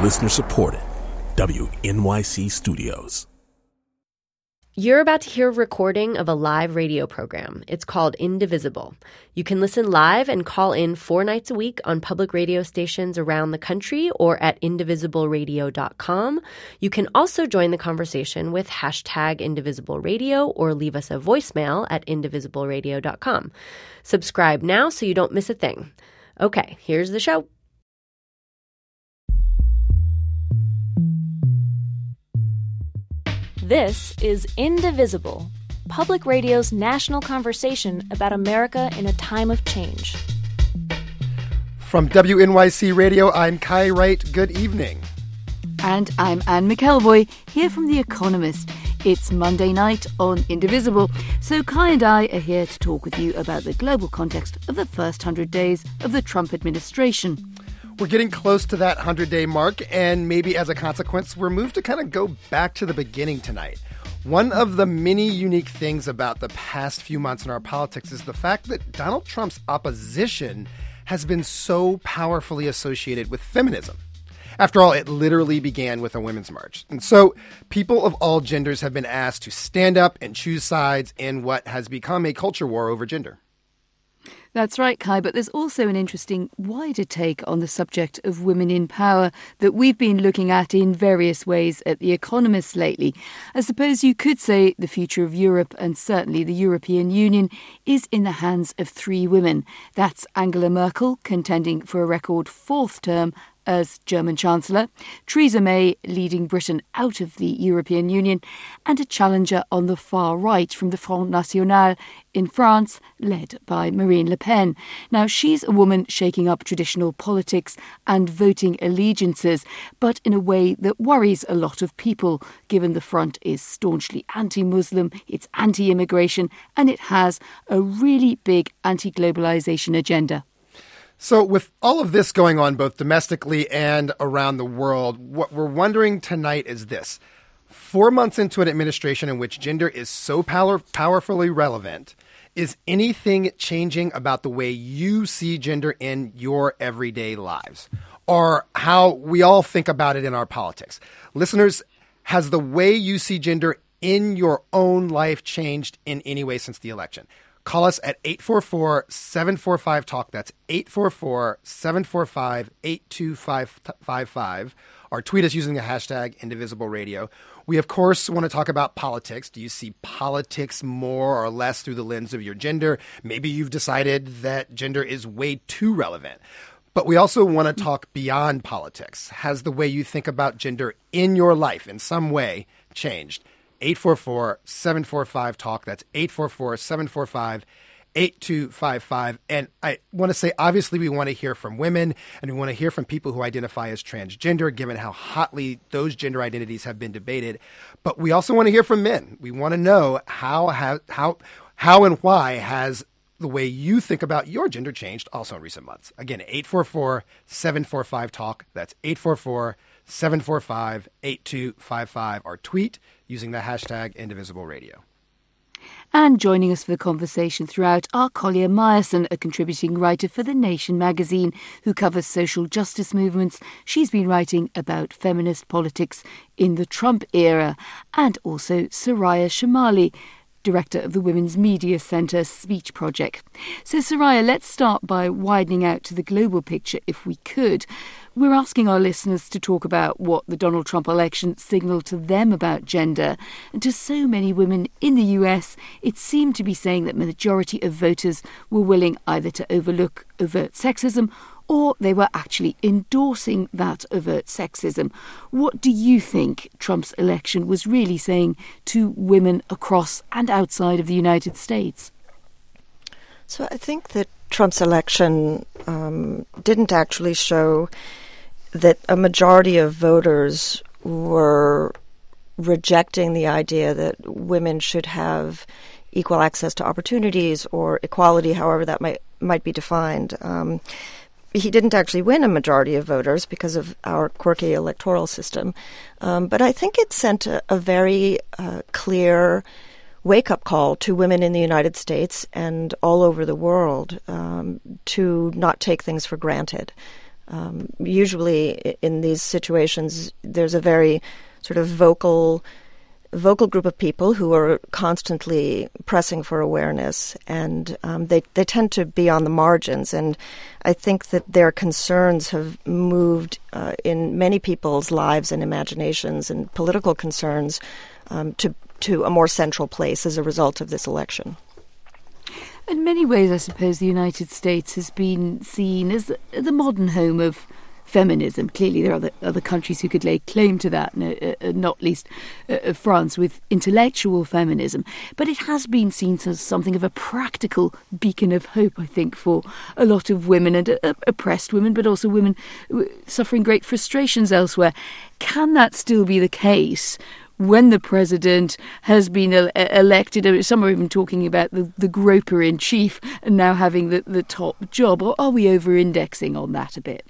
Listener supported. WNYC Studios. You're about to hear a recording of a live radio program. It's called Indivisible. You can listen live and call in 4 nights a week on public radio stations around the country or at indivisibleradio.com. You can also join the conversation with hashtag #IndivisibleRadio or leave us a voicemail at indivisibleradio.com. Subscribe now so you don't miss a thing. Okay, here's the show. This is Indivisible, public radio's national conversation about America in a time of change. From WNYC Radio, I'm Kai Wright. Good evening. And I'm Anne McElvoy, here from The Economist. It's Monday night on Indivisible, so Kai and I are here to talk with you about the global context of the first 100 days of the Trump administration. We're getting close to that 100-day mark, and maybe as a consequence, we're moved to kind of go back to the beginning tonight. One of the many unique things about the past few months in our politics is the fact that Donald Trump's opposition has been so powerfully associated with feminism. After all, it literally began with a women's march. And so people of all genders have been asked to stand up and choose sides in what has become a culture war over gender. That's right, Kai, but there's also an interesting wider take on the subject of women in power that we've been looking at in various ways at The Economist lately. I suppose you could say the future of Europe and certainly the European Union is in the hands of 3 women. That's Angela Merkel, contending for a record 4th term as German Chancellor, Theresa May leading Britain out of the European Union, and a challenger on the far right from the Front National in France, led by Marine Le Pen. Now, she's a woman shaking up traditional politics and voting allegiances, but in a way that worries a lot of people, given the Front is staunchly anti-Muslim, it's anti-immigration, and it has a really big anti-globalization agenda. So with all of this going on both domestically and around the world, what we're wondering tonight is this. 4 months into an administration in which gender is so powerfully relevant, is anything changing about the way you see gender in your everyday lives or how we all think about it in our politics? Listeners, has the way you see gender in your own life changed in any way since the election? Call us at 844-745-TALK. That's 844-745-8255. Or tweet us using the hashtag #IndivisibleRadio. We, of course, want to talk about politics. Do you see politics more or less through the lens of your gender? Maybe you've decided that gender is way too relevant. But we also want to talk beyond politics. Has the way you think about gender in your life in some way changed? 844-745-TALK. That's 844-745-8255. And I want to say, obviously, we want to hear from women and we want to hear from people who identify as transgender, given how hotly those gender identities have been debated. But we also want to hear from men. We want to know how and why has the way you think about your gender changed also in recent months. Again, 844-745-TALK. That's 844-745-8255. Or tweet using the hashtag #IndivisibleRadio. And joining us for the conversation throughout are Collier Myerson, a contributing writer for The Nation magazine who covers social justice movements. She's been writing about feminist politics in the Trump era. And also Soraya Chemaly, director of the Women's Media Centre Speech Project. So, Soraya, let's start by widening out to the global picture, if we could. We're asking our listeners to talk about what the Donald Trump election signalled to them about gender. And to so many women in the US, it seemed to be saying that the majority of voters were willing either to overlook overt sexism or they were actually endorsing that overt sexism. What do you think Trump's election was really saying to women across and outside of the United States? So I think that Trump's election didn't actually show that a majority of voters were rejecting the idea that women should have equal access to opportunities or equality, however that might be defined. He didn't actually win a majority of voters because of our quirky electoral system. But I think it sent a very clear wake-up call to women in the United States and all over the world to not take things for granted. Usually in these situations, there's a very sort of vocal group of people who are constantly pressing for awareness, and they tend to be on the margins. And I think that their concerns have moved in many people's lives and imaginations and political concerns to a more central place as a result of this election. In many ways, I suppose the United States has been seen as the modern home of feminism. Clearly, there are other countries who could lay claim to that, not least France, with intellectual feminism. But it has been seen as something of a practical beacon of hope, I think, for a lot of women, and oppressed women, but also women suffering great frustrations elsewhere. Can that still be the case when the president has been elected? Some are even talking about the groper-in-chief and now having the top job. Or are we over-indexing on that a bit?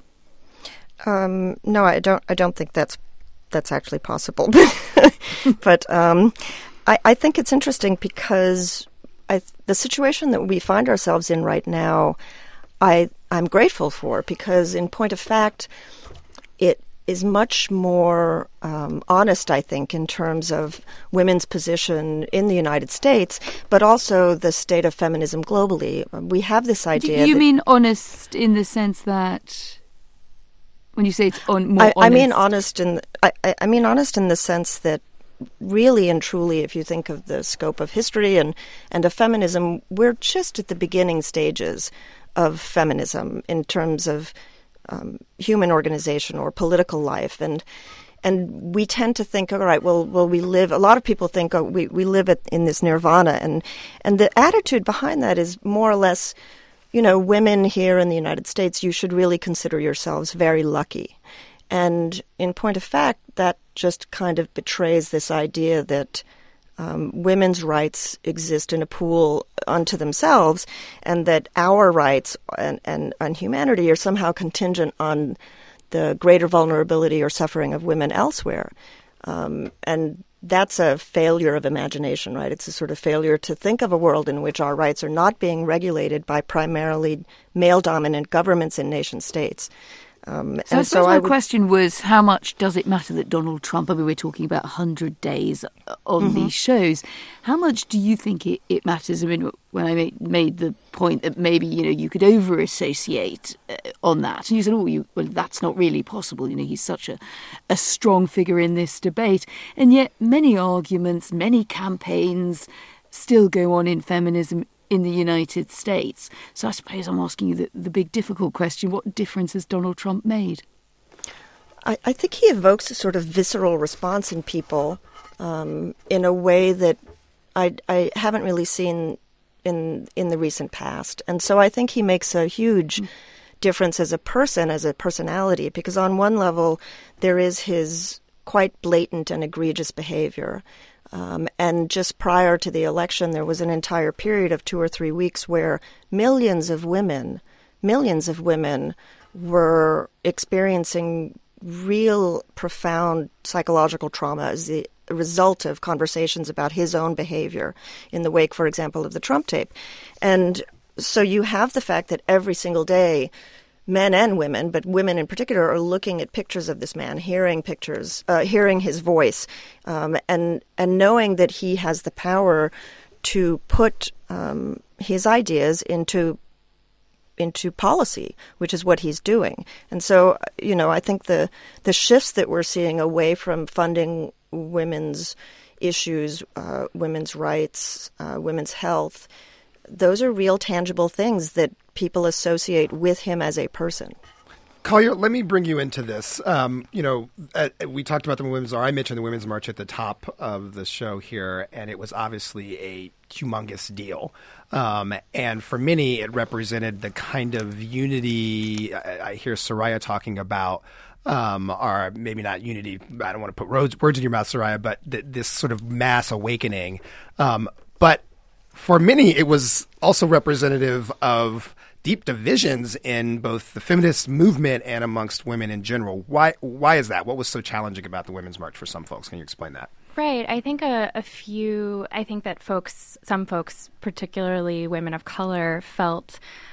No, I don't think that's actually possible. But I think it's interesting because the situation that we find ourselves in right now, I'm grateful for, because in point of fact, it is much more honest, I think, in terms of women's position in the United States, but also the state of feminism globally. We have this idea. Do you mean honest in the sense that, when you say it's more honest? I mean honest in the sense that, really and truly, if you think of the scope of history and of feminism, we're just at the beginning stages of feminism in terms of human organization or political life, and we tend to think, all right, well, we live. A lot of people think, we live in this nirvana, and the attitude behind that is more or less, women here in the United States, you should really consider yourselves very lucky, and in point of fact, that just kind of betrays this idea that women's rights exist in a pool unto themselves, and that our rights and humanity are somehow contingent on the greater vulnerability or suffering of women elsewhere. And that's a failure of imagination, right? It's a sort of failure to think of a world in which our rights are not being regulated by primarily male-dominant governments in nation states. So my question was, how much does it matter that Donald Trump, I mean, we're talking about 100 days on these shows, how much do you think it matters? I mean, when I made the point that maybe, you could over-associate on that, and you said, well, that's not really possible, he's such a strong figure in this debate, and yet many arguments, many campaigns still go on in feminism in the United States. So I suppose I'm asking you the big difficult question: what difference has Donald Trump made? I think he evokes a sort of visceral response in people in a way that I haven't really seen in the recent past. And so I think he makes a huge difference as a person, as a personality, because on one level there is his quite blatant and egregious behavior. And just prior to the election, there was an entire period of 2 or 3 weeks where millions of women were experiencing real profound psychological trauma as the result of conversations about his own behavior in the wake, for example, of the Trump tape. And so you have the fact that every single day, men and women, but women in particular, are looking at pictures of this man, hearing his voice, and knowing that he has the power to put his ideas into policy, which is what he's doing. And so, I think the shifts that we're seeing away from funding women's issues, women's rights, women's health, those are real tangible things that people associate with him as a person. Collier, let me bring you into this. We talked about the Women's March. I mentioned the Women's March at the top of the show here, and it was obviously a humongous deal. And for many, it represented the kind of unity I hear Soraya talking about, or maybe not unity. I don't want to put words in your mouth, Soraya, but this sort of mass awakening. But for many, it was also representative of deep divisions in both the feminist movement and amongst women in general. Why is that? What was so challenging about the Women's March for some folks? Can you explain that? Right. I think I think that some folks, particularly women of color, felt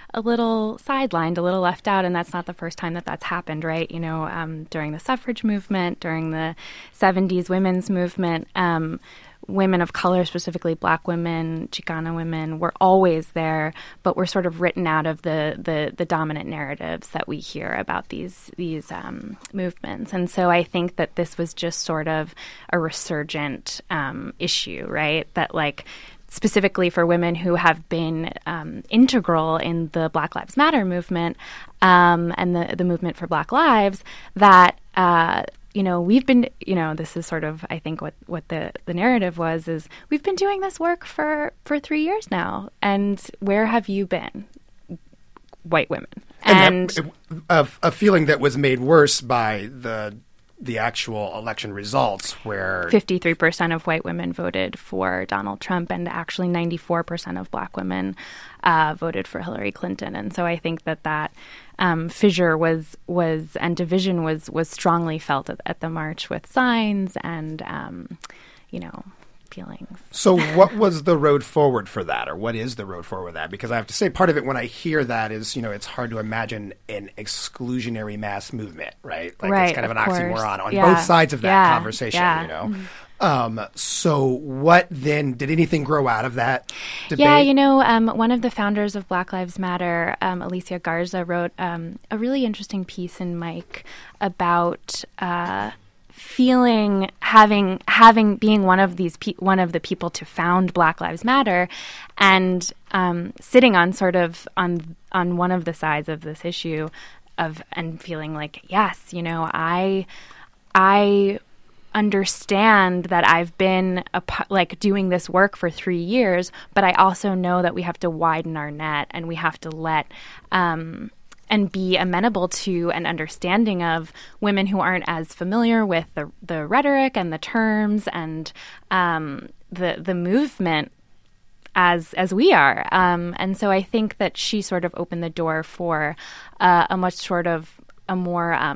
a little sidelined, a little left out, and that's not the first time that that's happened, right? During the suffrage movement, during the 70s women's movement, women of color, specifically Black women, Chicana women, were always there, but were sort of written out of the dominant narratives that we hear about these movements. And so I think that this was just sort of a resurgent issue, right? That specifically for women who have been integral in the Black Lives Matter movement and the movement for Black lives, that we've been, this is sort of, I think, what the narrative was, is we've been doing this work for 3 years now. And where have you been? White women. And a feeling that was made worse by the actual election results, where 53% of white women voted for Donald Trump, and actually 94% of Black women voted for Hillary Clinton. And so I think that fissure was and division was strongly felt at the march, with signs and feelings. So what was the road forward for that, or what is the road forward with that? Because I have to say, part of it when I hear that is, it's hard to imagine an exclusionary mass movement, right? Right, it's kind of an course. oxymoron on Yeah. both sides of that Yeah. conversation, Mm-hmm. So what then, did anything grow out of that debate? Yeah, one of the founders of Black Lives Matter, Alicia Garza, wrote a really interesting piece in Mike about being one of the people to found Black Lives Matter, and sitting on sort of on one of the sides of this issue and feeling like, yes, I understand that I've been doing this work for 3 years, but I also know that we have to widen our net, and we have to let and be amenable to and understanding of women who aren't as familiar with the rhetoric and the terms and the movement as we are. And so I think that she sort of opened the door for a more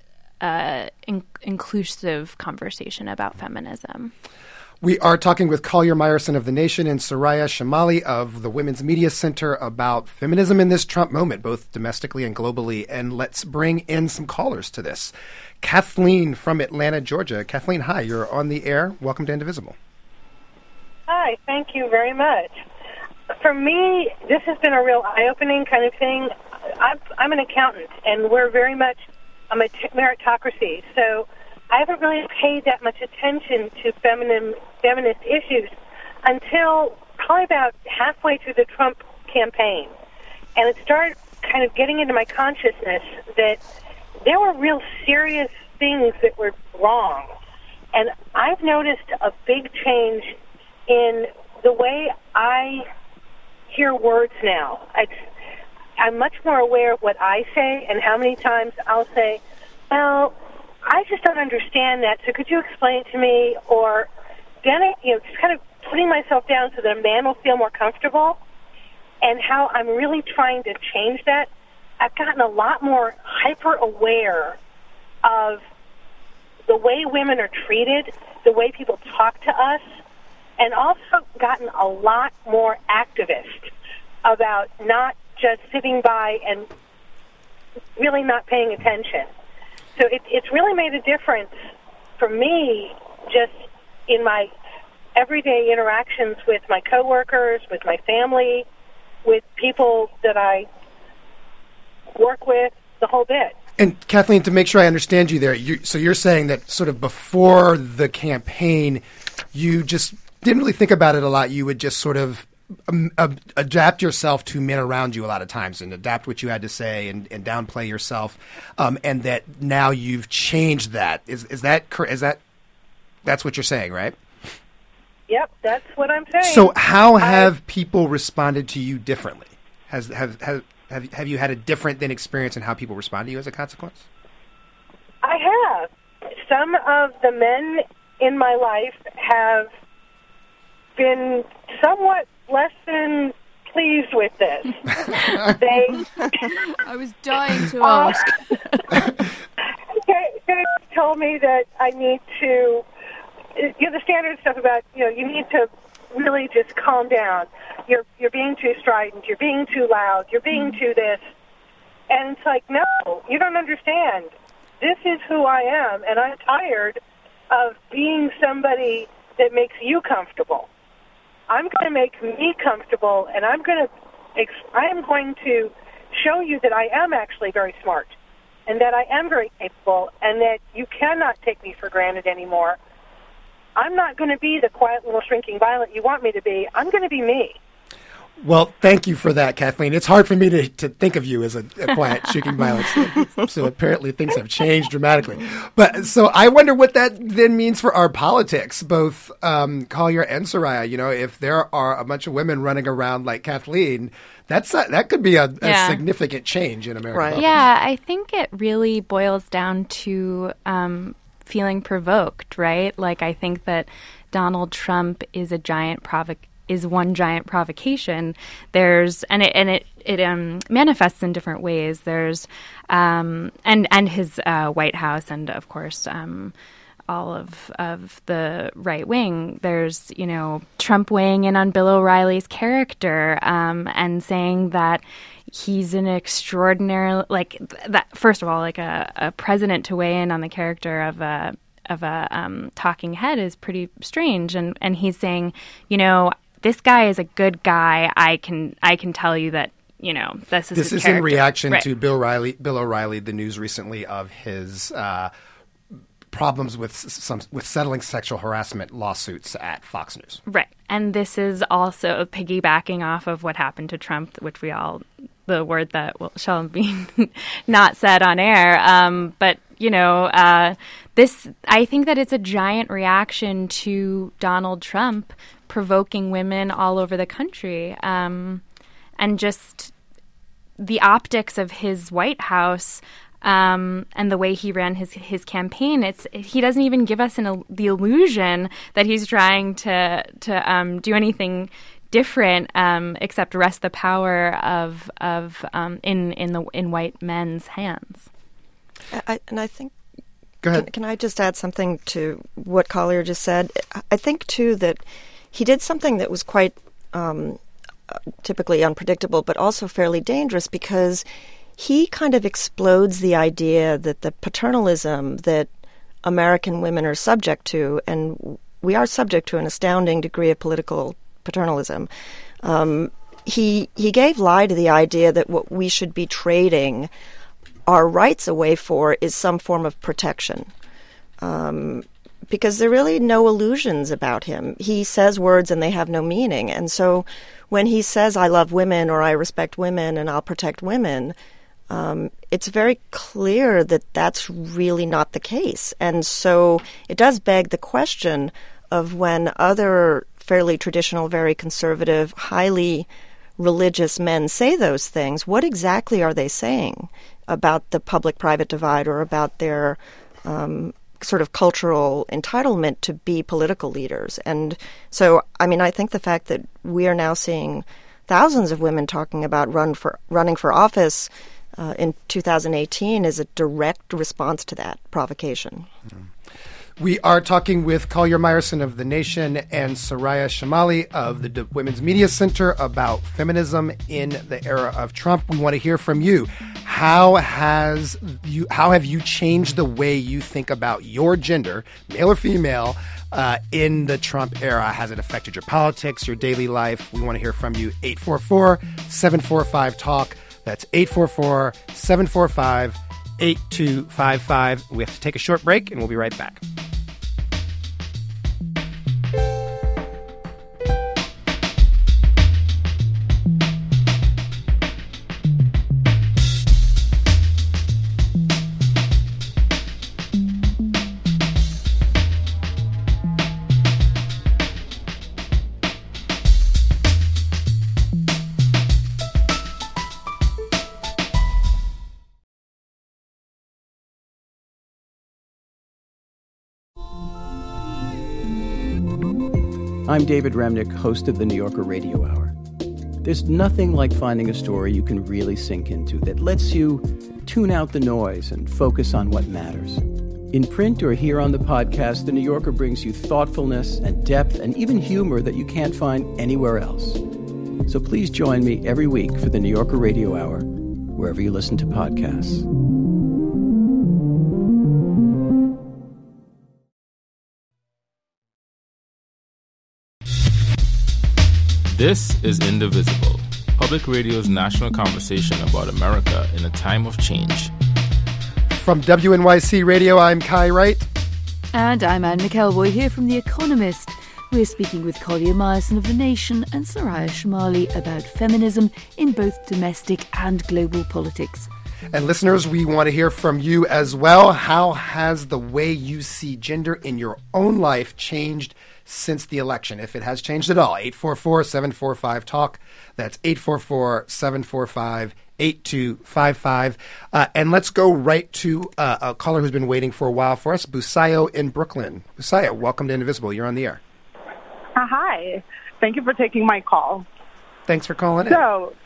inclusive conversation about feminism. We are talking with Collier Meyerson of The Nation and Soraya Chemaly of the Women's Media Center about feminism in this Trump moment, both domestically and globally. And let's bring in some callers to this. Kathleen from Atlanta, Georgia. Kathleen, hi. You're on the air. Welcome to Indivisible. Hi. Thank you very much. For me, this has been a real eye-opening kind of thing. I'm an accountant, and we're very much a meritocracy. So I haven't really paid that much attention to feminist issues until probably about halfway through the Trump campaign. And it started kind of getting into my consciousness that there were real serious things that were wrong. And I've noticed a big change in the way I hear words now. I'm much more aware of what I say and how many times I'll say, well, I just don't understand that, so could you explain it to me? Or then, just kind of putting myself down so that a man will feel more comfortable, and how I'm really trying to change that. I've gotten a lot more hyper-aware of the way women are treated, the way people talk to us, and also gotten a lot more activist about not just sitting by and really not paying attention. So it's really made a difference for me just in my everyday interactions with my coworkers, with my family, with people that I work with, the whole bit. And Kathleen, to make sure I understand you there, so you're saying that sort of before the campaign, you just didn't really think about it a lot. You would just sort of adapt yourself to men around you a lot of times, and adapt what you had to say and downplay yourself, and that now you've changed that. Is that correct? That's what you're saying, right? Yep, that's what I'm saying. So how have people responded to you differently? Have you had a different than experience in how people respond to you as a consequence? I have. Some of the men in my life have been somewhat less than pleased with this. I was dying to ask. They told me that I need to, the standard stuff about, you need to really just calm down. You're being too strident. You're being too loud. You're being too this. And it's like, no, you don't understand. This is who I am, and I'm tired of being somebody that makes you comfortable. I'm going to make me comfortable, and I am going to show you that I am actually very smart, and that I am very capable, and that you cannot take me for granted anymore. I'm not going to be the quiet little shrinking violet you want me to be. I'm going to be me. Well, thank you for that, Kathleen. It's hard for me to think of you as a quiet, shrinking violet. So apparently things have changed dramatically. But so I wonder what that then means for our politics, both Collier and Soraya. You know, if there are a bunch of women running around like Kathleen, that could be a significant change in America. Right. Yeah, I think it really boils down to feeling provoked, right? Like, I think that Donald Trump is one giant provocation. There's it manifests in different ways. There's and his White House, and of course all of the right wing. There's Trump weighing in on Bill O'Reilly's character and saying that he's an extraordinary first of all, a president to weigh in on the character of a talking head is pretty strange, and he's saying, this guy is a good guy. I can tell you that, this is his is character. In reaction to Bill O'Reilly, the news recently of his problems with settling sexual harassment lawsuits at Fox News. Right. And this is also piggybacking off of what happened to Trump, which the word that shall be not said on air. But, I think that it's a giant reaction to Donald Trump provoking women all over the country. And just the optics of his White House and the way he ran his campaign, he doesn't even give us the illusion that he's trying to do anything different except rest the power of in white men's hands. I think. Go ahead. Can I just add something to what Collier just said? I think too that he did something that was quite typically unpredictable, but also fairly dangerous, because he kind of explodes the idea that the paternalism that American women are subject to, and we are subject to an astounding degree of political paternalism. He gave lie to the idea that what we should be trading our rights away for is some form of protection. Because there are really no illusions about him. He says words and they have no meaning. And so when he says, I love women, or I respect women and I'll protect women, it's very clear that that's really not the case. And so it does beg the question of, when other fairly traditional, very conservative, highly religious men say those things, what exactly are they saying about the public-private divide, or about their sort of cultural entitlement to be political leaders? And so, I think the fact that we are now seeing thousands of women talking about running for office in 2018 is a direct response to that provocation. Mm-hmm. We are talking with Collier Meyerson of The Nation and Soraya Chemaly of the Women's Media Center about feminism in the era of Trump. We want to hear from you. How have you changed the way you think about your gender, male or female, in the Trump era? Has it affected your politics, your daily life? We want to hear from you. 844-745-TALK. That's 844-745-8255. We have to take a short break, and we'll be right back. I'm David Remnick, host of the New Yorker Radio Hour. There's nothing like finding a story you can really sink into that lets you tune out the noise and focus on what matters. In print or here on the podcast, The New Yorker brings you thoughtfulness and depth and even humor that you can't find anywhere else. So please join me every week for The New Yorker Radio Hour, wherever you listen to podcasts. This is Indivisible, Public Radio's national conversation about America in a time of change. From WNYC Radio, I'm Kai Wright. And I'm Anne McElroy here from The Economist. We're speaking with Collier Myerson of The Nation and Soraya Chemaly about feminism in both domestic and global politics. And listeners, we want to hear from you as well. How has the way you see gender in your own life changed since the election, if it has changed at all? 844-745-TALK. That's 844-745-8255. And let's go right to a caller who's been waiting for a while for us, Busayo in Brooklyn. Busayo, welcome to Indivisible. You're on the air. Hi. Thank you for taking my call. Thanks for calling in.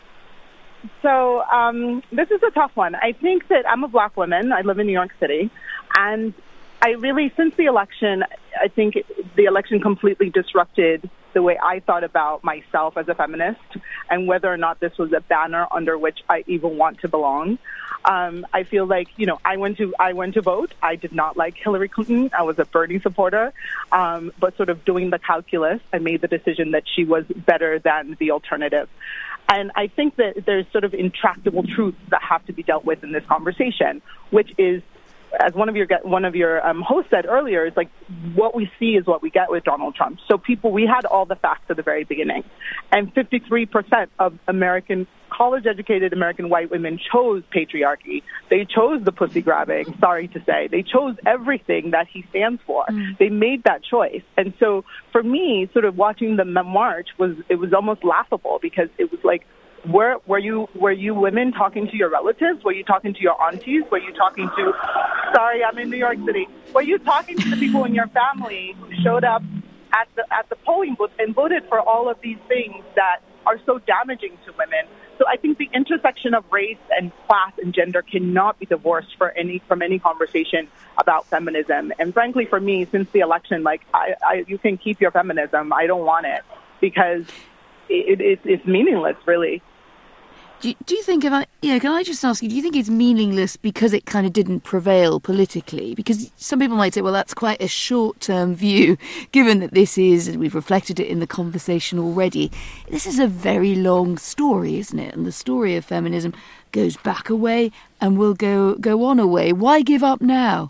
So this is a tough one. I think that I'm a black woman. I live in New York City. And I really, since the election, I think the election completely disrupted the way I thought about myself as a feminist and whether or not this was a banner under which I even want to belong. I feel like, I went to vote. I did not like Hillary Clinton. I was a Bernie supporter. But sort of doing the calculus, I made the decision that she was better than the alternative. And I think that there's sort of intractable truths that have to be dealt with in this conversation, which is, as one of your hosts said earlier, is like what we see is what we get with Donald Trump. So we had all the facts at the very beginning, and 53% of college-educated American white women chose patriarchy. They chose the pussy grabbing. Sorry to say, they chose everything that he stands for. They made that choice, and so for me, sort of watching the march was almost laughable because it was like, were you women talking to your relatives? Were you talking to your aunties? Were you talking to, sorry, I'm in New York City. Were you talking to the people in your family who showed up at the polling booth and voted for all of these things that are so damaging to women? So I think the intersection of race and class and gender cannot be divorced from any conversation about feminism. And frankly, for me, since the election, you can keep your feminism. I don't want it because it's meaningless, really. Do you think, can I just ask you, do you think it's meaningless because it kind of didn't prevail politically? Because some people might say, well, that's quite a short-term view, given that this is, and we've reflected it in the conversation already, this is a very long story, isn't it? And the story of feminism goes back a way and will go on a way. Why give up now?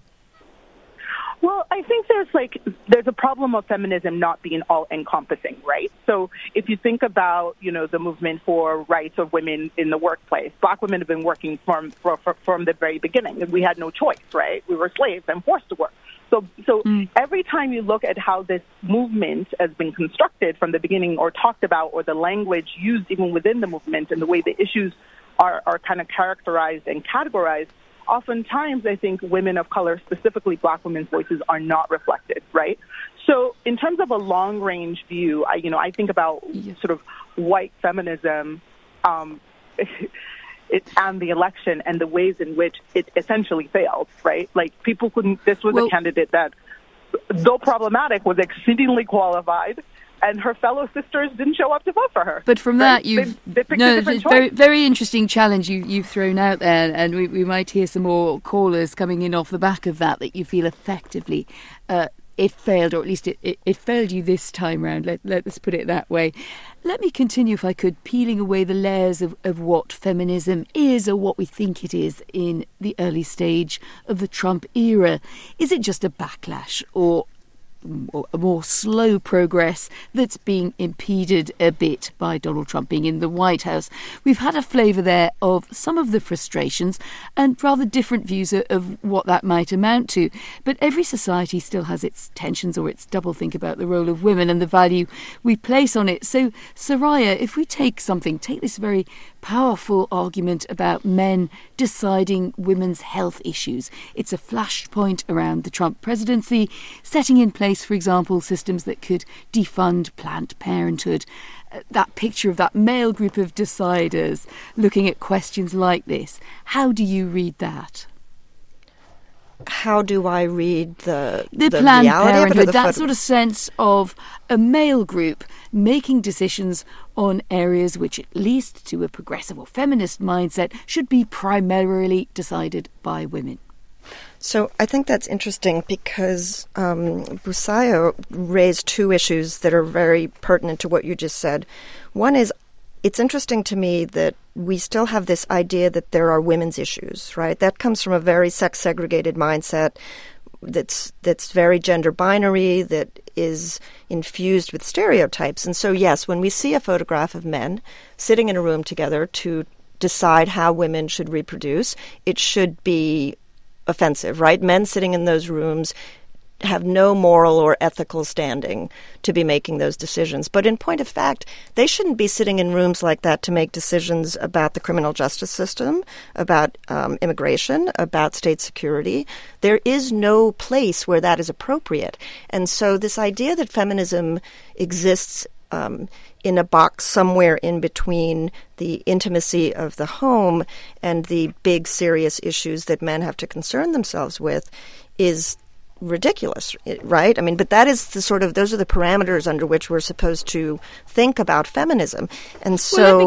Well, I think there's a problem of feminism not being all-encompassing, right? So if you think about, the movement for rights of women in the workplace, black women have been working from the very beginning. We had no choice, right? We were slaves and forced to work. So every time you look at how this movement has been constructed from the beginning or talked about, or the language used even within the movement and the way the issues are kind of characterized and categorized, oftentimes, I think women of color, specifically black women's voices, are not reflected, right? So in terms of a long-range view, I think about sort of white feminism and the election and the ways in which it essentially failed, right? Like, people couldn't, this was a candidate that, though problematic, was exceedingly qualified, and her fellow sisters didn't show up to vote for her. But from that, they picked a different choice. Very, very interesting challenge you've thrown out there, and we might hear some more callers coming in off the back of that you feel effectively it failed, or at least it failed you this time round. Let's put it that way. Let me continue, if I could, peeling away the layers of what feminism is, or what we think it is in the early stage of the Trump era. Is it just a backlash, or a more slow progress that's being impeded a bit by Donald Trump being in the White House? We've had a flavour there of some of the frustrations and rather different views of what that might amount to. But every society still has its tensions or its doublethink about the role of women and the value we place on it. So, Soraya, if we take this very powerful argument about men deciding women's health issues. It's a flashpoint around the Trump presidency, setting in place, for example, systems that could defund Planned Parenthood. That picture of that male group of deciders looking at questions like this. How do you read that? how do I read the Planned reality Parenthood, of it? that sort of sense of a male group making decisions on areas which, at least to a progressive or feminist mindset, should be primarily decided by women. So I think that's interesting because Busayo raised two issues that are very pertinent to what you just said. One is, it's interesting to me that we still have this idea that there are women's issues, right? That comes from a very sex-segregated mindset that's very gender binary, that is infused with stereotypes. And so, yes, when we see a photograph of men sitting in a room together to decide how women should reproduce, it should be offensive, right? Men sitting in those rooms have no moral or ethical standing to be making those decisions. But in point of fact, they shouldn't be sitting in rooms like that to make decisions about the criminal justice system, about immigration, about state security. There is no place where that is appropriate. And so this idea that feminism exists in a box somewhere in between the intimacy of the home and the big serious issues that men have to concern themselves with is ridiculous, right? I mean, but that is those are the parameters under which we're supposed to think about feminism. And so, well,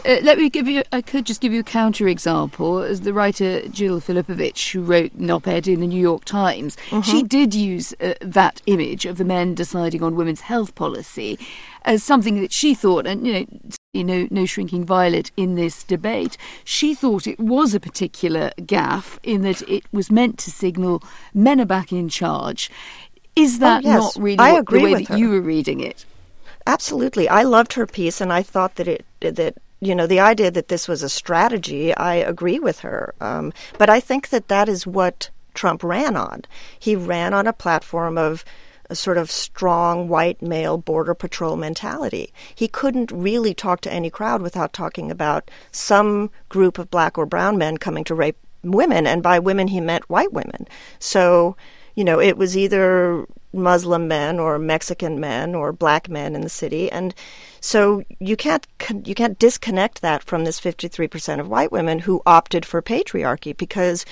I could just give you a counter example. As the writer Jill Filipovich, who wrote an op-ed in the New York Times, she did use that image of the men deciding on women's health policy as something that she thought, and no shrinking violet in this debate, she thought it was a particular gaffe in that it was meant to signal men are back in charge. Is that not really the way that you were reading it? Absolutely. I loved her piece, and I thought that the idea that this was a strategy, I agree with her. But I think that is what Trump ran on. He ran on a platform of a sort of strong white male border patrol mentality. He couldn't really talk to any crowd without talking about some group of black or brown men coming to rape women, and by women he meant white women. So, it was either Muslim men or Mexican men or black men in the city, and so you can't disconnect that from this 53% of white women who opted for patriarchy, because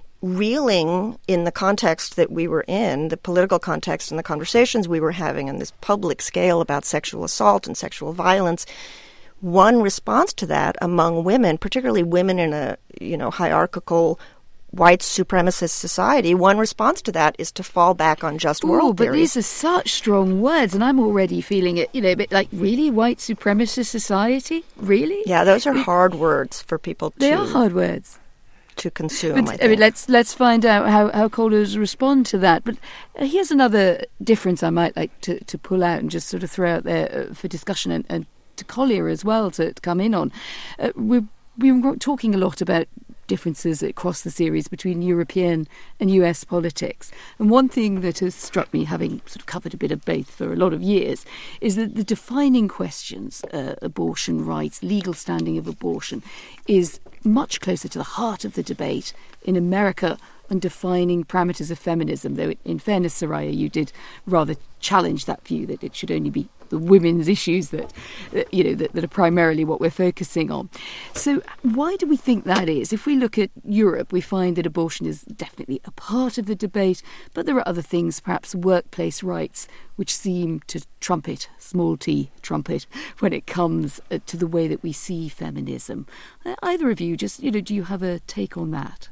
reeling in the context that we were in, the political context and the conversations we were having on this public scale about sexual assault and sexual violence, one response to that among women, particularly women in a hierarchical white supremacist society, one response to that is to fall back on just world theory. But these are such strong words, and I'm already feeling it, a bit like, really, white supremacist society? Really? Yeah, those are hard words for people to... They are hard words. To consume, but, I mean, let's find out how callers respond to that. But here's another difference I might like to pull out and just sort of throw out there for discussion and to Collier as well to come in on. We've been talking a lot about differences across the series between European and US politics. And one thing that has struck me, having sort of covered a bit of both for a lot of years, is that the defining questions, abortion rights, legal standing of abortion, is much closer to the heart of the debate in America on defining parameters of feminism, though in fairness, Soraya, you did rather challenge that view that it should only be the women's issues that are primarily what we're focusing on. So why do we think that is? If we look at Europe, we find that abortion is definitely a part of the debate, but there are other things, perhaps workplace rights, which seem to trumpet, small t trumpet, when it comes to the way that we see feminism. Either of you, just, do you have a take on that?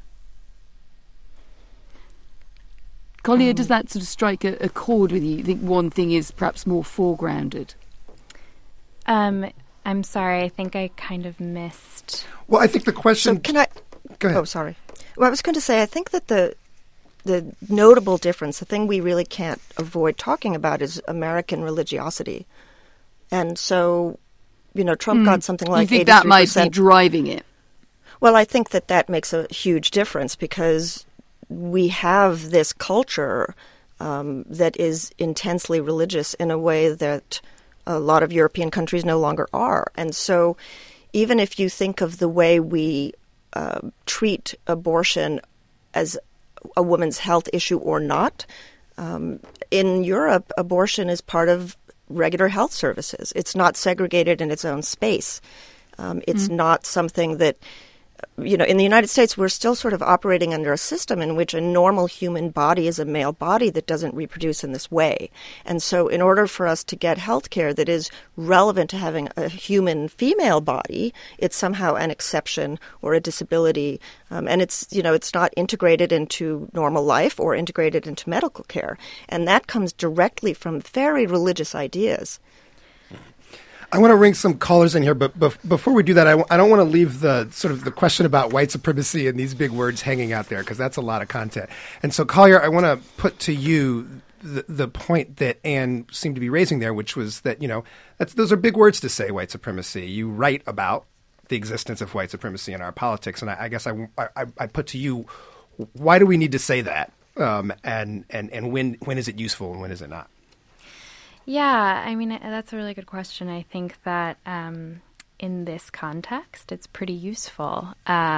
Collier, does that sort of strike a chord with you? You think one thing is perhaps more foregrounded? I'm sorry, I think I kind of missed. Well, I think the question... So can I... Go ahead. Oh, sorry. Well, I was going to say, I think that the notable difference, the thing we really can't avoid talking about, is American religiosity. And so, Trump got something like 83%. You think that might be driving it? Well, I think that makes a huge difference, because we have this culture that is intensely religious in a way that a lot of European countries no longer are. And so even if you think of the way we treat abortion as a woman's health issue or not, in Europe, abortion is part of regular health services. It's not segregated in its own space. It's not something that in the United States, we're still sort of operating under a system in which a normal human body is a male body that doesn't reproduce in this way. And so in order for us to get health care that is relevant to having a human female body, it's somehow an exception or a disability. And it's not integrated into normal life or integrated into medical care. And that comes directly from very religious ideas. I want to bring some callers in here, but before we do that, I don't want to leave the sort of the question about white supremacy and these big words hanging out there, because that's a lot of content. And so, Collier, I want to put to you the point that Anne seemed to be raising there, which was that, those are big words to say, white supremacy. You write about the existence of white supremacy in our politics, and I guess I put to you, why do we need to say that, and when is it useful and when is it not? Yeah, I mean, that's a really good question. I think that in this context, it's pretty useful.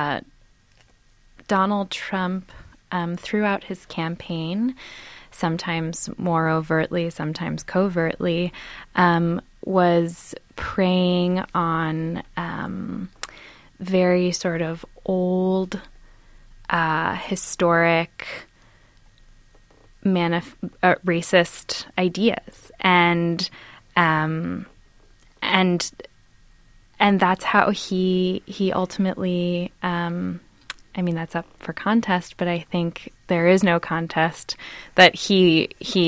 Donald Trump, throughout his campaign, sometimes more overtly, sometimes covertly, was preying on very sort of old, historic, racist ideas, and that's how he ultimately. I mean, that's up for contest, but I think there is no contest that he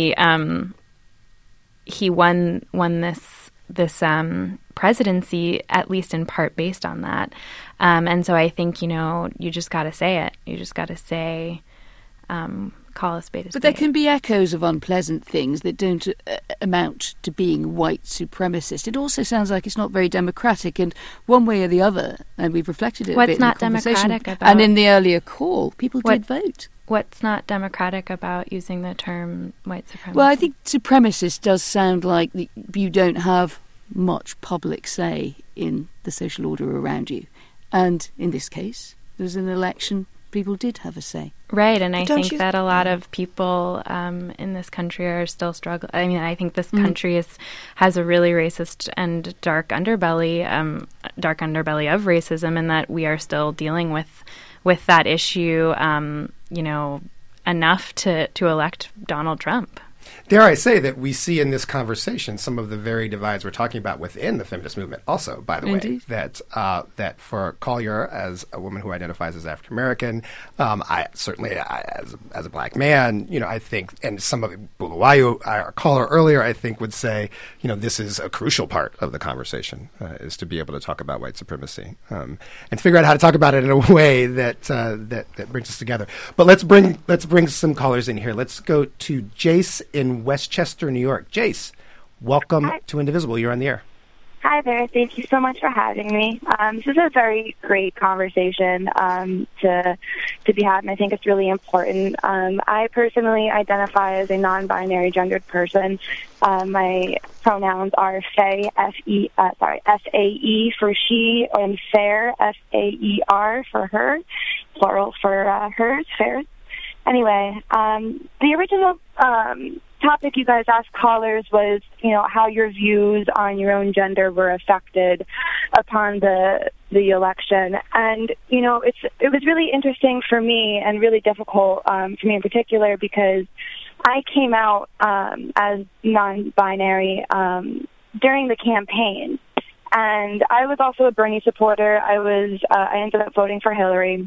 won this presidency, at least in part based on that. And so I think you just got to say it. You just got to say. Call a spade a spade. But there can be echoes of unpleasant things that don't amount to being white supremacist. It also sounds like it's not very democratic, and one way or the other, and we've reflected it a bit in the conversation. What's not democratic about... And in the earlier call, people did vote. What's not democratic about using the term white supremacist? Well, I think supremacist does sound like you don't have much public say in the social order around you. And in this case, there was an election... people did have a say. Right, and I think that a lot of people in this country are still struggling. I mean, I think this country has a really racist and dark underbelly of racism, and that we are still dealing with that issue, enough to elect Donald Trump. Dare I say that we see in this conversation some of the very divides we're talking about within the feminist movement also, by the way, that for Collier, as a woman who identifies as African American, I certainly as a black man, I think, and some of Bulawayo, our caller earlier, I think would say, this is a crucial part of the conversation, is to be able to talk about white supremacy and figure out how to talk about it in a way that brings us together. But let's bring some callers in here. Let's go to Jace in Westchester, New York. Jace, welcome to Indivisible. You're on the air. Hi there. Thank you so much for having me. This is a very great conversation to be had, and I think it's really important. I personally identify as a non-binary gendered person. My pronouns are Fae, F-A-E for she, and Fair, F-A-E-R for her, plural for hers, fairs. Anyway, the original topic you guys asked callers was, how your views on your own gender were affected upon the election. And, it was really interesting for me and really difficult for me in particular because I came out as non-binary during the campaign. And I was also a Bernie supporter. I ended up voting for Hillary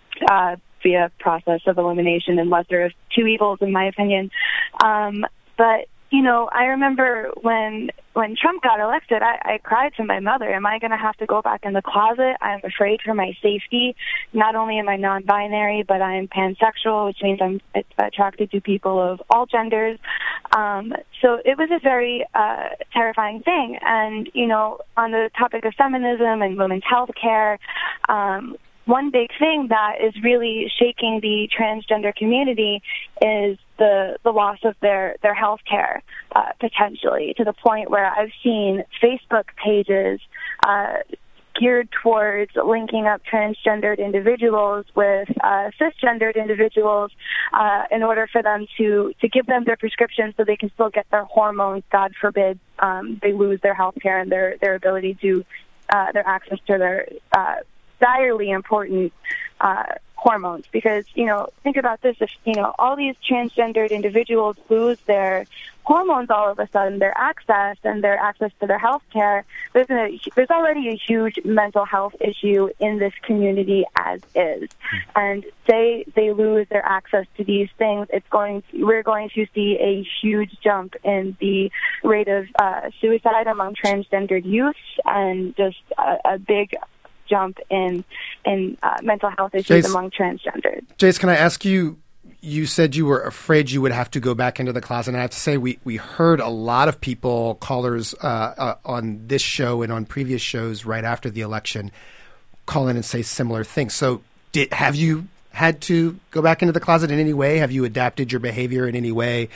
via process of elimination and lesser of two evils, in my opinion. But, I remember when Trump got elected, I cried to my mother, am I going to have to go back in the closet? I'm afraid for my safety. Not only am I non-binary, but I'm pansexual, which means I'm attracted to people of all genders. So it was a very terrifying thing. And, on the topic of feminism and women's health care, one big thing that is really shaking the transgender community is the loss of their health care, potentially, to the point where I've seen Facebook pages geared towards linking up transgendered individuals with cisgendered individuals in order for them to give them their prescriptions so they can still get their hormones. God forbid they lose their health care and their ability to their access to their direly important hormones, because, think about this. If, all these transgendered individuals lose their hormones all of a sudden, their access to their health care, there's already a huge mental health issue in this community as is. And say they lose their access to these things, we're going to see a huge jump in the rate of suicide among transgendered youth, and just a big jump in mental health issues among transgenders. Jace, can I ask you, you said you were afraid you would have to go back into the closet. And I have to say, we heard a lot of people, callers on this show and on previous shows right after the election, call in and say similar things. So have you had to go back into the closet in any way? Have you adapted your behavior in any way?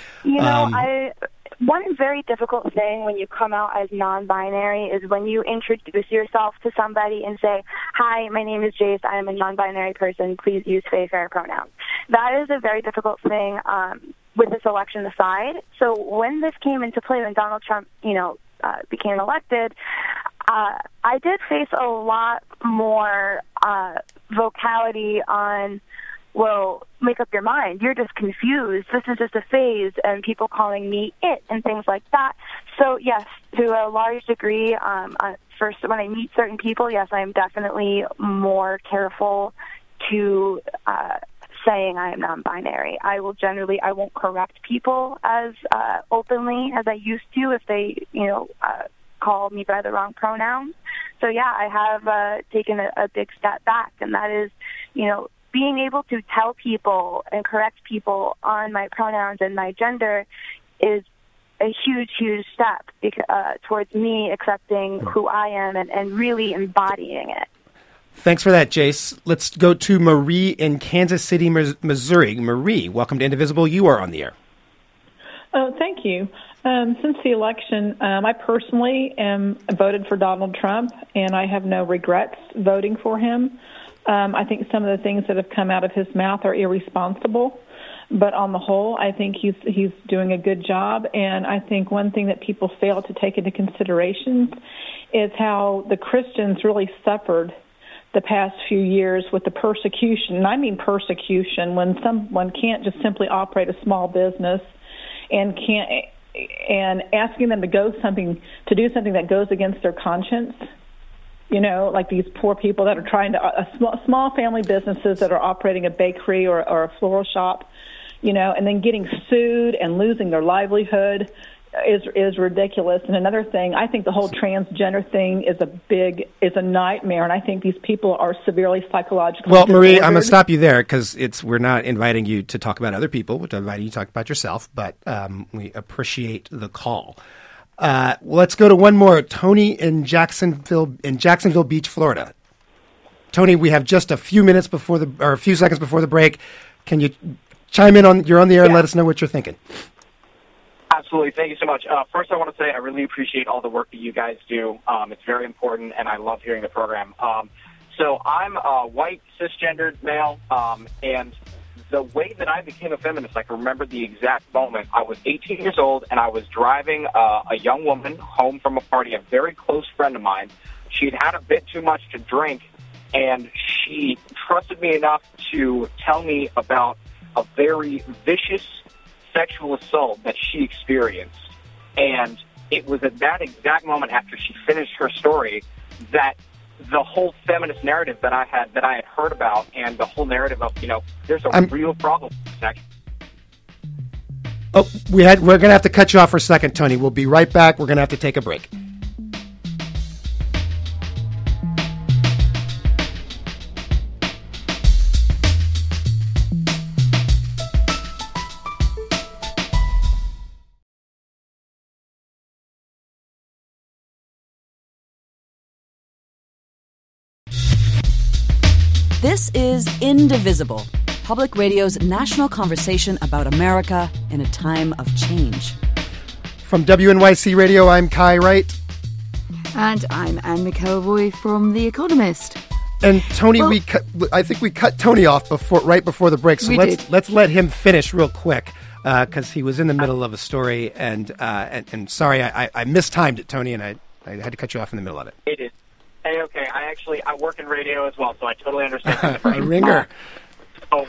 One very difficult thing when you come out as non-binary is when you introduce yourself to somebody and say, "Hi, my name is Jace. I am a non-binary person. Please use they, fair pronouns." That is a very difficult thing with this election aside. So when this came into play, when Donald Trump, became elected, I did face a lot more vocality on, well, make up your mind. You're just confused. This is just a phase, and people calling me it and things like that. So, yes, to a large degree, first, when I meet certain people, yes, I am definitely more careful to saying I am non-binary. I won't correct people as openly as I used to if they, call me by the wrong pronouns. So, yeah, I have taken a big step back, and that is, being able to tell people and correct people on my pronouns and my gender is a huge, huge step towards me accepting who I am and really embodying it. Thanks for that, Jace. Let's go to Marie in Kansas City, Missouri. Marie, welcome to Indivisible. You are on the air. Oh, thank you. Since the election, I personally voted for Donald Trump, and I have no regrets voting for him. I think some of the things that have come out of his mouth are irresponsible, but on the whole, I think he's doing a good job. And I think one thing that people fail to take into consideration is how the Christians really suffered the past few years with the persecution. And I mean persecution, when someone can't just simply operate a small business and asking them to do something that goes against their conscience. Like these poor people that are trying to, small family businesses that are operating a bakery or a floral shop, and then getting sued and losing their livelihood is ridiculous. And another thing, I think the whole transgender thing is a nightmare, and I think these people are severely psychologically disordered. Marie, I'm going to stop you there because we're not inviting you to talk about other people. We're inviting you to talk about yourself, but we appreciate the call. Let's go to one more. Tony in Jacksonville Beach, Florida. Tony, we have just a few seconds before the break. Can you chime in you're on the air and let us know what you're thinking? Absolutely. Thank you so much. First, I want to say I really appreciate all the work that you guys do. It's very important, and I love hearing the program. So I'm a white, cisgendered male, and the way that I became a feminist, I can remember the exact moment. I was 18 years old, and I was driving a young woman home from a party, a very close friend of mine. She'd had a bit too much to drink, and she trusted me enough to tell me about a very vicious sexual assault that she experienced. And it was at that exact moment after she finished her story that the whole feminist narrative that I had heard about, and the whole narrative of, there's a real problem with sex. Oh, we're going to have to cut you off for a second, Tony. We'll be right back. We're going to have to take a break. This is Indivisible, Public Radio's national conversation about America in a time of change. From WNYC Radio, I'm Kai Wright. And I'm Anne McElroy from The Economist. And Tony, I think we cut Tony off right before the break, so let's let him finish real quick, because he was in the middle of a story, and sorry, I mistimed it, Tony, and I had to cut you off in the middle of it. It is. Hey, okay, I I work in radio as well, so I totally understand. A ringer. So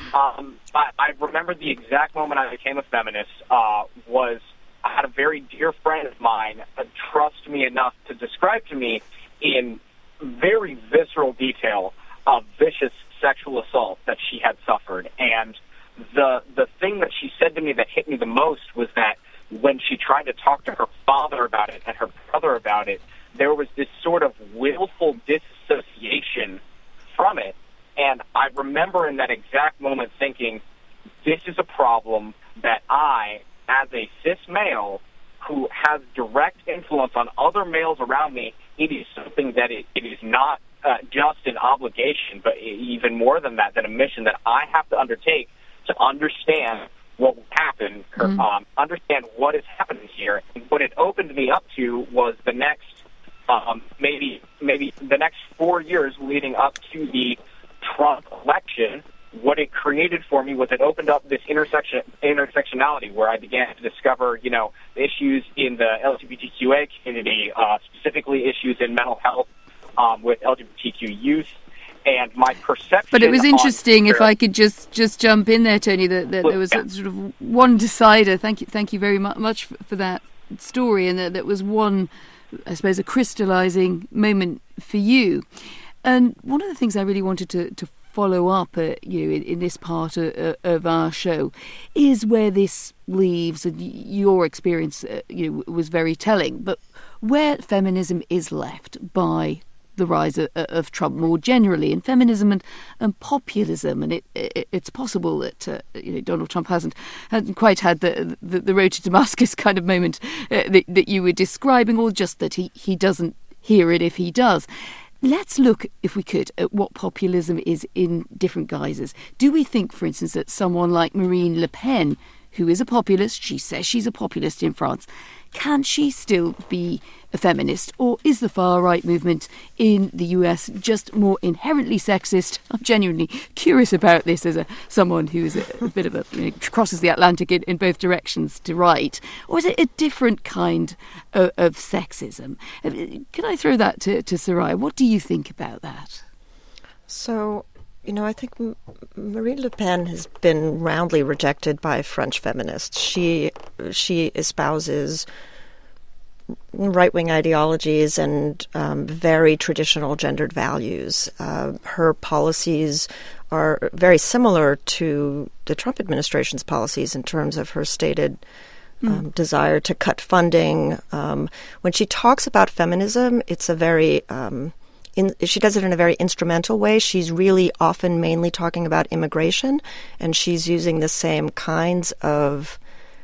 I remember the exact moment I became a feminist was I had a very dear friend of mine trust me enough to describe to me in very visceral detail a vicious sexual assault that she had suffered. And the thing that she said to me that hit me the most was that when she tried to talk to her father about it and her brother about it, there was this sort of willful disassociation from it. And I remember in that exact moment thinking, this is a problem that I, as a cis male who has direct influence on other males around me, it is something that it is not just an obligation, but even more than that, a mission that I have to undertake to understand what will happen, understand what is happening here. And what it opened me up to was the next, maybe the next 4 years leading up to the Trump election. What it created for me was it opened up this intersectionality where I began to discover, issues in the LGBTQA community, specifically issues in mental health with LGBTQ youth, and my perception. But it was interesting, if I could just jump in there, Tony, that there was a sort of one decider. Thank you very much for that story, and that was one, I suppose, a crystallising moment for you. And one of the things I really wanted to follow up in this part of our show is where this leaves, and your experience was very telling, but where feminism is left by the rise of Trump more generally, and feminism and populism. And it's possible that Donald Trump hasn't quite had the road to Damascus kind of moment that you were describing, or just that he doesn't hear it if he does. Let's look, if we could, at what populism is in different guises. Do we think, for instance, that someone like Marine Le Pen, who is a populist, she says she's a populist in France, can she still be a feminist? Or is the far-right movement in the US just more inherently sexist? I'm genuinely curious about this as someone who's a bit of crosses the Atlantic in both directions to write. Or is it a different kind of sexism? Can I throw that to Soraya? What do you think about that? So, I think Marine Le Pen has been roundly rejected by French feminists. She espouses right-wing ideologies and very traditional gendered values. Her policies are very similar to the Trump administration's policies in terms of her stated desire to cut funding. When she talks about feminism, it's a very... she does it in a very instrumental way. She's really often mainly talking about immigration, and she's using the same kinds of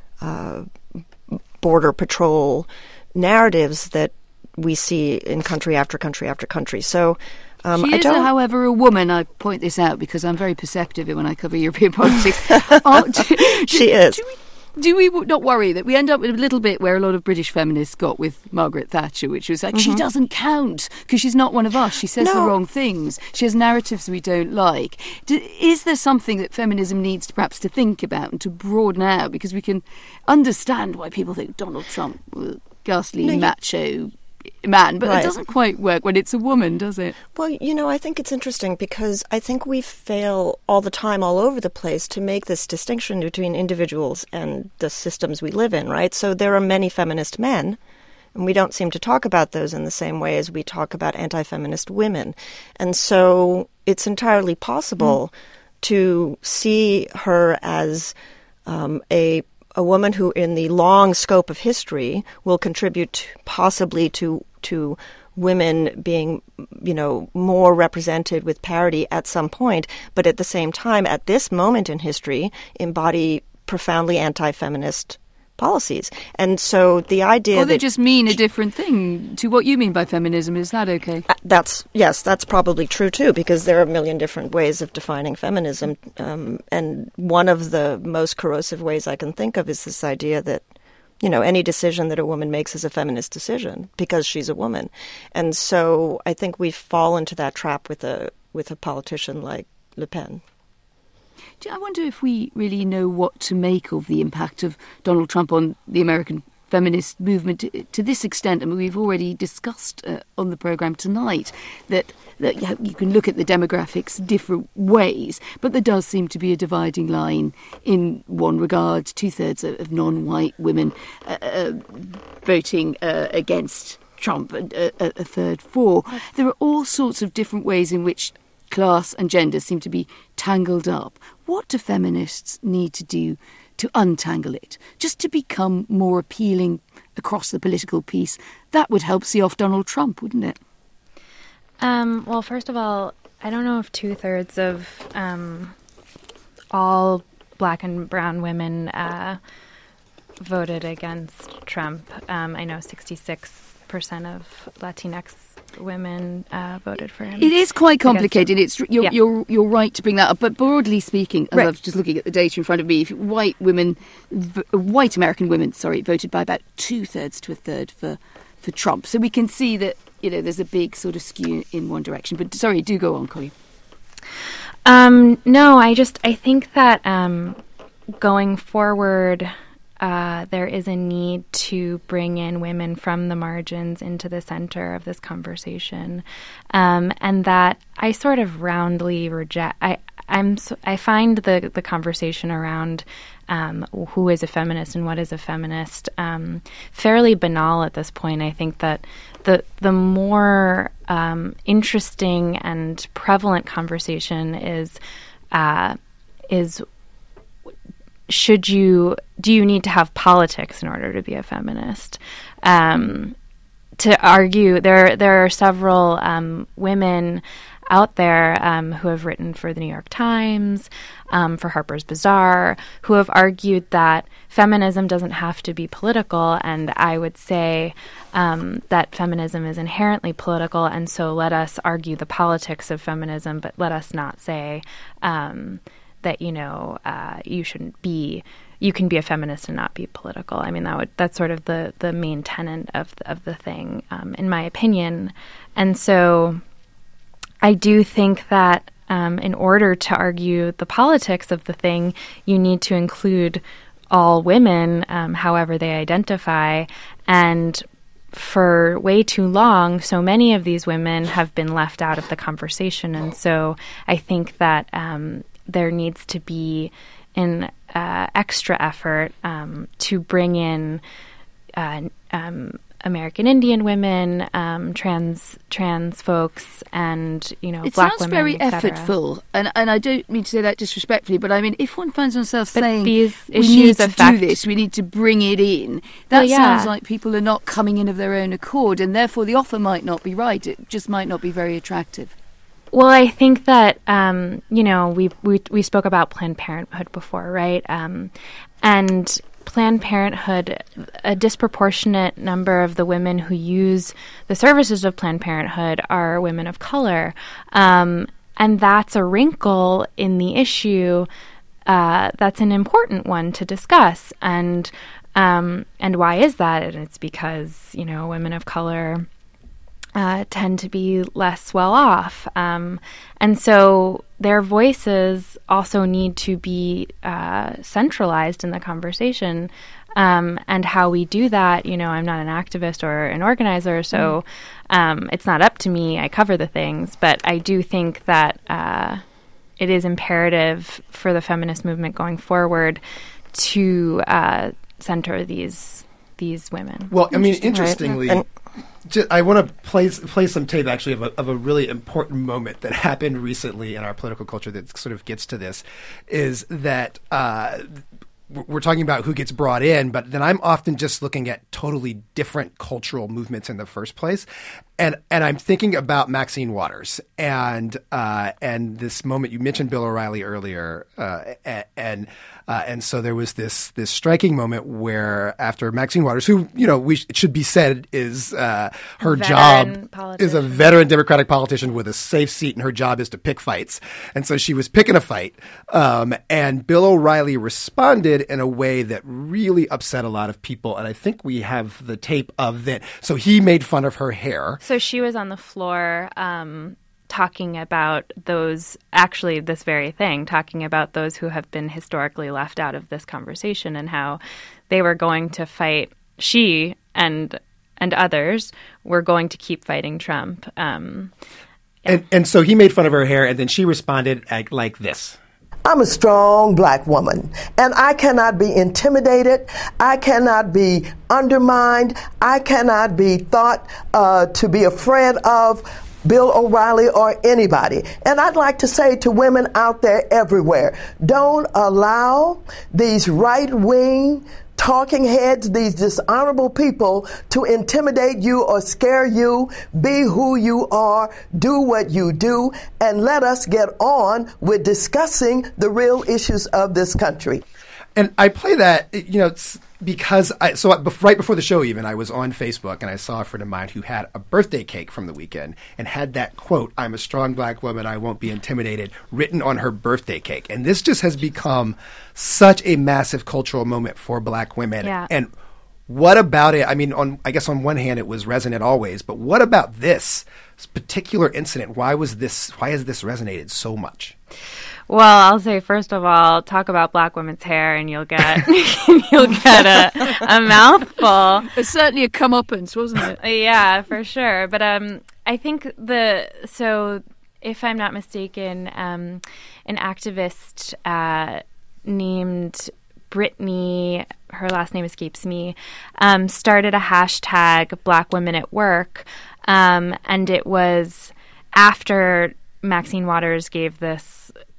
border patrol narratives that we see in country after country after country. So she is, however, a woman. I point this out because I'm very perceptive when I cover European politics. She is. Do we not worry that we end up with a little bit where a lot of British feminists got with Margaret Thatcher, which was like, she doesn't count because she's not one of us. She says the wrong things. She has narratives we don't like. Is there something that feminism needs to perhaps to think about and to broaden out? Because we can understand why people think Donald Trump was a ghastly macho man, but it doesn't quite work when it's a woman, does it? Well, I think it's interesting because I think we fail all the time, all over the place, to make this distinction between individuals and the systems we live in, right? So there are many feminist men, and we don't seem to talk about those in the same way as we talk about anti-feminist women. And so it's entirely possible to see her as a woman who, in the long scope of history, will contribute possibly to women being, more represented with parity at some point, but at the same time, at this moment in history, embody profoundly anti-feminist policies. And so the idea they just mean a different thing to what you mean by feminism. Is that okay? That's probably true too, because there are a million different ways of defining feminism. And one of the most corrosive ways I can think of is this idea that, any decision that a woman makes is a feminist decision because she's a woman. And so I think we fall into that trap with a politician like Le Pen. I wonder if we really know what to make of the impact of Donald Trump on the American feminist movement to this extent. I mean, we've already discussed on the programme tonight that you can look at the demographics different ways, but there does seem to be a dividing line in one regard. 2/3 of non-white women voting against Trump, and a third for. There are all sorts of different ways in which class and gender seem to be tangled up. What do feminists need to do to untangle it, just to become more appealing across the political piece? That would help see off Donald Trump, wouldn't it? Well, first of all, I don't know if 2/3 of all black and brown women voted against Trump. I know 66% of Latinx women voted for him. It is quite complicated. You're right to bring that up, but broadly speaking, as I was just looking at the data in front of me, white American women, voted by about 2/3 to a third for Trump. So we can see that there's a big sort of skew in one direction. But sorry, do go on, Colleen. No, I think that going forward, there is a need to bring in women from the margins into the center of this conversation, and that I sort of roundly reject. I find the conversation around who is a feminist and what is a feminist fairly banal at this point. I think that the more interesting and prevalent conversation is do you need to have politics in order to be a feminist? To argue, there are several women out there who have written for the New York Times, for Harper's Bazaar, who have argued that feminism doesn't have to be political, and I would say that feminism is inherently political, and so let us argue the politics of feminism, but let us not say that you can be a feminist and not be political. I mean, that's sort of the main tenet of the thing, in my opinion. And so I do think that in order to argue the politics of the thing, you need to include all women, however they identify. And for way too long, so many of these women have been left out of the conversation. And so I think that there needs to be an extra effort to bring in American Indian women, trans folks, and black women. It sounds very effortful, and I don't mean to say that disrespectfully, but I mean, if one finds oneself saying these we need to do this, we need to bring it in, that sounds like people are not coming in of their own accord, and therefore the offer might not be right. It just might not be very attractive. Well, I think that we spoke about Planned Parenthood before, right? And Planned Parenthood, a disproportionate number of the women who use the services of Planned Parenthood are women of color, and that's a wrinkle in the issue. That's an important one to discuss, and why is that? And it's because women of color tend to be less well off. And so their voices also need to be centralized in the conversation. And how we do that, I'm not an activist or an organizer, so it's not up to me. I cover the things. But I do think that it is imperative for the feminist movement going forward to center these women. Well, I mean, interestingly, I want to play some tape actually of a really important moment that happened recently in our political culture that sort of gets to this, is that we're talking about who gets brought in, but then I'm often just looking at totally different cultural movements in the first place. And I'm thinking about Maxine Waters and this moment. You mentioned Bill O'Reilly earlier, and so there was this striking moment where after Maxine Waters, who it should be said is her job is a veteran Democratic politician with a safe seat, and her job is to pick fights, and so she was picking a fight, and Bill O'Reilly responded in a way that really upset a lot of people, and I think we have the tape of that. So he made fun of her hair. So she was on the floor talking about this very thing, talking about those who have been historically left out of this conversation and how they were going to fight she and others were going to keep fighting Trump. And so he made fun of her hair, and then she responded like this. I'm a strong black woman, and I cannot be intimidated. I cannot be undermined. I cannot be thought to be a friend of Bill O'Reilly or anybody. And I'd like to say to women out there everywhere, don't allow these right-wing talking heads, these dishonorable people, to intimidate you or scare you. Be who you are, do what you do, and let us get on with discussing the real issues of this country. And I play that, because right before the show even, I was on Facebook and I saw a friend of mine who had a birthday cake from the weekend and had that quote, "I'm a strong black woman, I won't be intimidated," written on her birthday cake. And this just has become such a massive cultural moment for black women. Yeah. And what about it? I mean, I guess on one hand it was resonant always, but what about this particular incident? Why has this resonated so much? Well, I'll say, first of all, talk about black women's hair and you'll get a mouthful. It's certainly a comeuppance, wasn't it? Yeah, for sure. But I think so if I'm not mistaken, an activist named Brittany, her last name escapes me, started a hashtag Black Women at Work. And it was after Maxine Waters gave this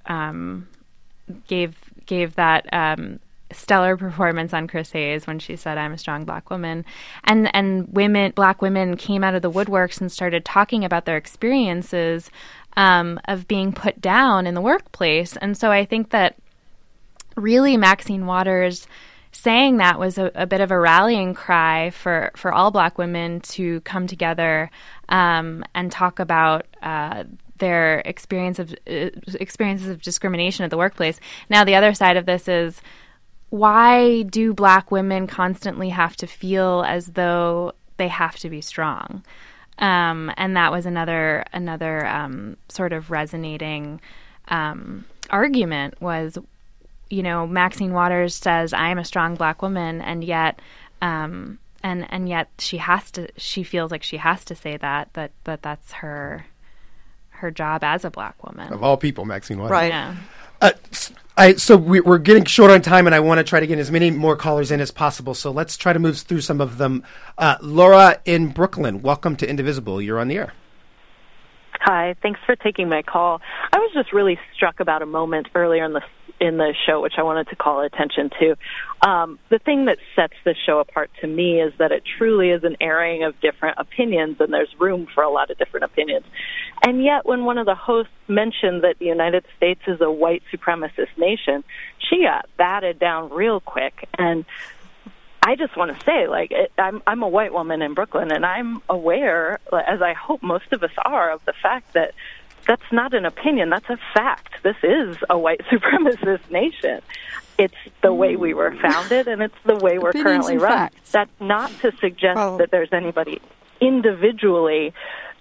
gave that stellar performance on Chris Hayes when she said, "I'm a strong black woman," and black women came out of the woodworks and started talking about their experiences of being put down in the workplace. And so I think that really Maxine Waters saying that was a bit of a rallying cry for all black women to come together and talk about their experiences of discrimination at the workplace. Now, the other side of this is, why do black women constantly have to feel as though they have to be strong? And that was another sort of resonating argument was, Maxine Waters says, "I am a strong black woman," and yet and yet she feels like she has to say that that's her job as a black woman. Of all people, Maxine Waters. Right. Yeah. So we're getting short on time, and I want to try to get as many more callers in as possible. So let's try to move through some of them. Laura in Brooklyn, welcome to Indivisible. You're on the air. Hi, thanks for taking my call. I was just really struck about a moment earlier in the show, which I wanted to call attention to. The thing that sets the show apart to me is that it truly is an airing of different opinions, and there's room for a lot of different opinions. And yet, when one of the hosts mentioned that the United States is a white supremacist nation, she got batted down real quick. And I just want to say, I'm a white woman in Brooklyn, and I'm aware, as I hope most of us are, of the fact that that's not an opinion. That's a fact. This is a white supremacist nation. It's the way we were founded, and it's the way we're currently run. That's not to suggest that there's anybody individually,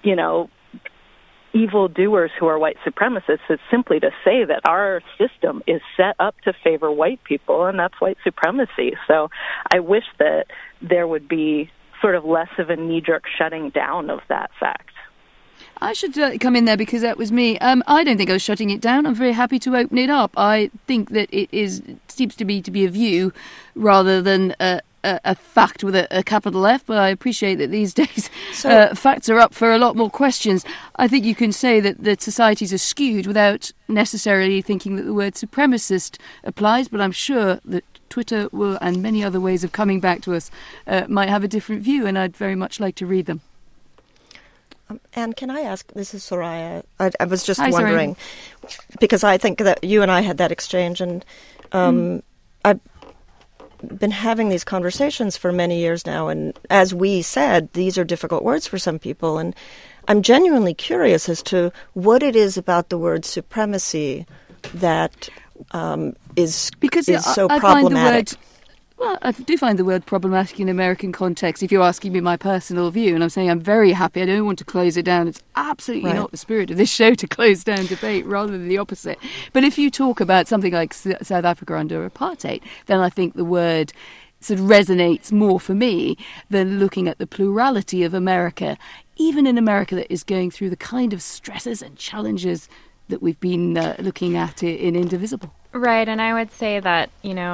evildoers who are white supremacists. It's simply to say that our system is set up to favor white people, and that's white supremacy. So I wish that there would be sort of less of a knee-jerk shutting down of that fact. I should come in there because that was me. I don't think I was shutting it down. I'm very happy to open it up. I think that it seems to be a view rather than a fact with a capital F, but I appreciate that these days facts are up for a lot more questions. I think you can say that societies are skewed without necessarily thinking that the word supremacist applies, but I'm sure that Twitter and many other ways of coming back to us might have a different view, and I'd very much like to read them. Anne, can I ask, this is Soraya, I was just wondering, because I think that you and I had that exchange, and I've been having these conversations for many years now, and as we said, these are difficult words for some people, and I'm genuinely curious as to what it is about the word supremacy that is so problematic. I do find the word problematic in American context, if you're asking me my personal view, and I'm saying I'm very happy. I don't want to close it down. It's absolutely not the spirit of this show to close down debate, rather than the opposite. But if you talk about something like South Africa under apartheid, then I think the word sort of resonates more for me than looking at the plurality of America, even in America that is going through the kind of stresses and challenges that we've been looking at in Indivisible. Right, and I would say that,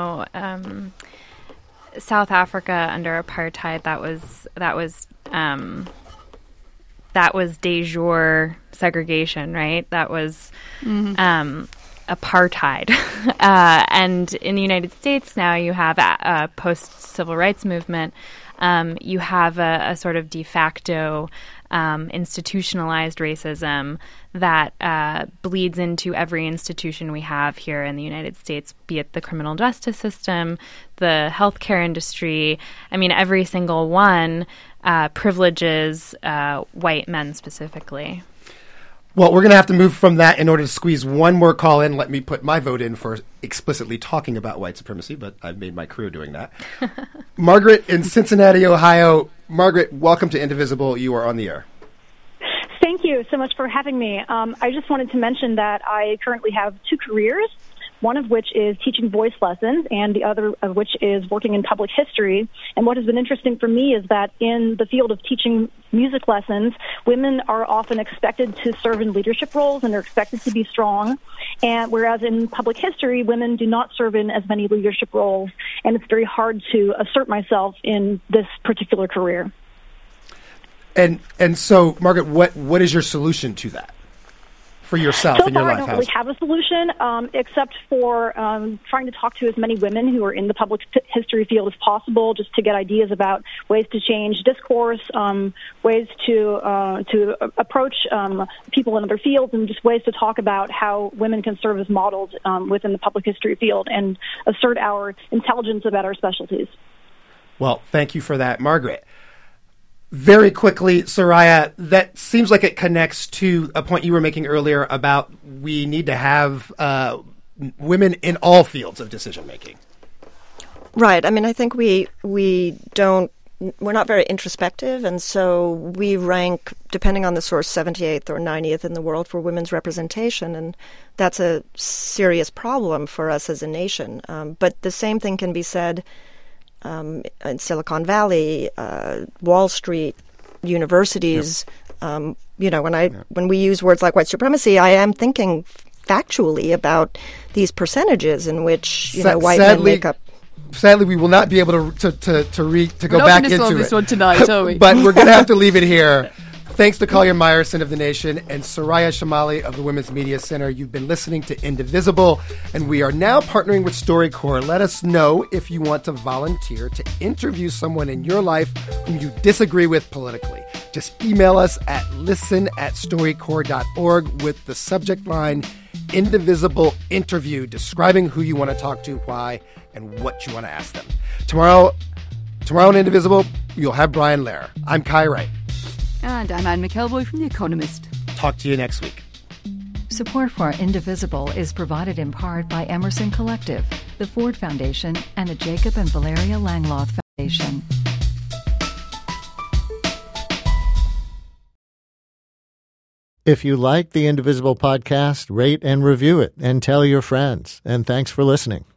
South Africa under apartheid, that was de jure segregation, right? That was apartheid. And in the United States now you have a post-civil rights movement. You have a sort of de facto institutionalized racism that bleeds into every institution we have here in the United States, be it the criminal justice system, the healthcare industry. I mean, every single one privileges white men specifically. Well, we're going to have to move from that in order to squeeze one more call in. Let me put my vote in for explicitly talking about white supremacy, but I've made my career doing that. Margaret in Cincinnati, Ohio. Margaret, welcome to Indivisible. You are on the air. Thank you so much for having me. I just wanted to mention that I currently have two careers, one of which is teaching voice lessons and the other of which is working in public history. And what has been interesting for me is that in the field of teaching music lessons, women are often expected to serve in leadership roles and they're expected to be strong. And whereas in public history, women do not serve in as many leadership roles. And it's very hard to assert myself in this particular career. And so, Margaret, what is your solution to that for yourself in your life? I don't really have a solution, except for trying to talk to as many women who are in the public history field as possible, just to get ideas about ways to change discourse, ways to approach people in other fields, and just ways to talk about how women can serve as models within the public history field and assert our intelligence about our specialties. Well, thank you for that, Margaret. Very quickly, Soraya, that seems like it connects to a point you were making earlier about we need to have women in all fields of decision-making. Right. I mean, I think we're not very introspective, and so we rank, depending on the source, 78th or 90th in the world for women's representation, and that's a serious problem for us as a nation. But the same thing can be said in Silicon Valley, Wall Street, universities. Yep. When we use words like white supremacy, I am thinking factually about these percentages in which white men make up. Sadly, we will not be able to go back into it. We're not going to solve this one tonight, are we? But we're going to have to leave it here. Thanks to Collier Meyerson of The Nation and Soraya Chemaly of the Women's Media Center. You've been listening to Indivisible, and we are now partnering with StoryCorps. Let us know if you want to volunteer to interview someone in your life whom you disagree with politically. Just email us at listen@storycorps.org with the subject line, Indivisible Interview, describing who you want to talk to, why, and what you want to ask them. Tomorrow in Indivisible, you'll have Brian Lehrer. I'm Kai Wright. And I'm Anne McElvoy from The Economist. Talk to you next week. Support for Indivisible is provided in part by Emerson Collective, the Ford Foundation, and the Jacob and Valeria Langloth Foundation. If you like the Indivisible podcast, rate and review it and tell your friends. And thanks for listening.